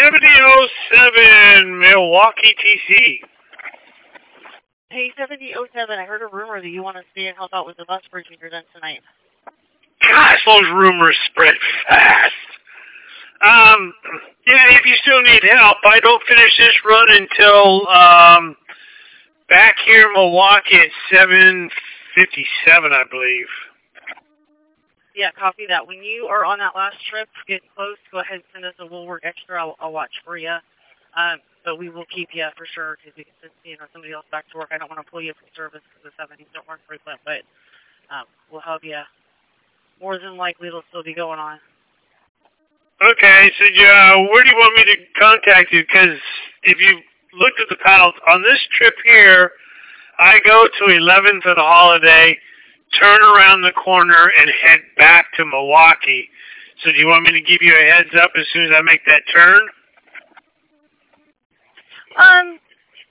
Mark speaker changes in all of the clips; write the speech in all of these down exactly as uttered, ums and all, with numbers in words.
Speaker 1: seventy oh seven, Milwaukee, T C.
Speaker 2: Hey, seventy oh seven, I heard a rumor that you want to stay and help out with the bus bridge when you're done tonight.
Speaker 1: Gosh, those rumors spread fast. Um, yeah, if you still need help, I don't finish this run until, um, back here in Milwaukee at seven fifty-seven, I believe.
Speaker 2: Yeah, copy that. When you are on that last trip, get close, go ahead and send us a We'll Work Extra. I'll, I'll watch for you. Um, but we will keep you for sure because we can send you know, somebody else back to work. I don't want to pull you from service because the seventies don't work frequent, but um, we'll help you. More than likely, it'll still be going on.
Speaker 1: Okay, so yeah, where do you want me to contact you? Because if you looked at the panels, on this trip here, I go to eleventh and Holiday, turn around the corner, and head back to Milwaukee. So do you want me to give you a heads up as soon as I make that turn?
Speaker 2: Um,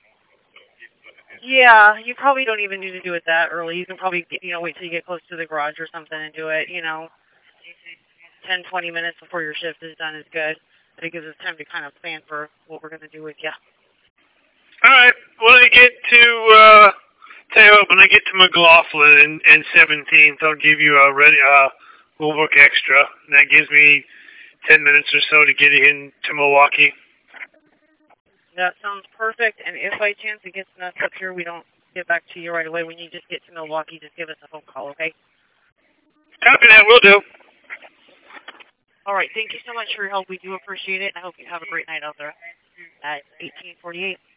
Speaker 2: yeah, you probably don't even need to do it that early. You can probably, get, you know, wait till you get close to the garage or something and do it, you know, ten, twenty minutes before your shift is done is good. But it gives us time to kind of plan for what we're going to do with you.
Speaker 1: All right. When I get to, uh, tell you what, when I get to McLaughlin and, and seventeenth, I'll give you a ready, uh, We'll Work Extra. And that gives me ten minutes or so to get in to Milwaukee.
Speaker 2: That sounds perfect. And if by chance it gets nuts up here, we don't get back to you right away. When you just get to Milwaukee, just give us a phone call, okay?
Speaker 1: Copy that. Will do.
Speaker 2: All right. Thank you so much for your help. We do appreciate it. I hope you have a great night out there at eighteen forty-eight.